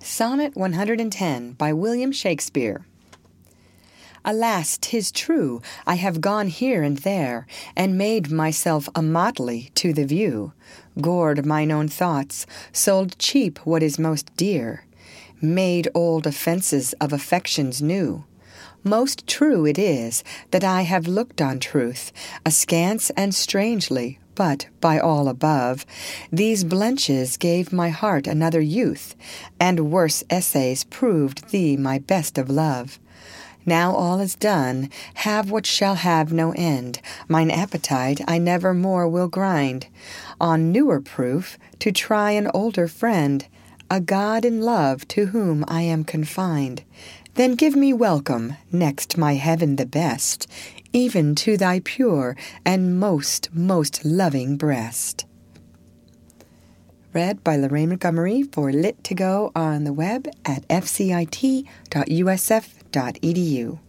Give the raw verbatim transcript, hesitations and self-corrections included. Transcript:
Sonnet one hundred ten by William Shakespeare. Alas, 'tis true, I have gone here and there, and made myself a motley to the view, gored mine own thoughts, sold cheap what is most dear, made old offences of affections new. Most true it is that I have looked on truth, askance and strangely, but, by all above, these blenches gave my heart another youth, and worse essays proved thee my best of love. Now all is done, have what shall have no end, mine appetite I never more will grind, on newer proof to try an older friend, a God in love to whom I am confined. Then give me welcome, next my heaven the best, even to thy pure and most, most loving breast. Read by Lorraine Montgomery for Lit to Go on the web at f c i t dot u s f dot e d u.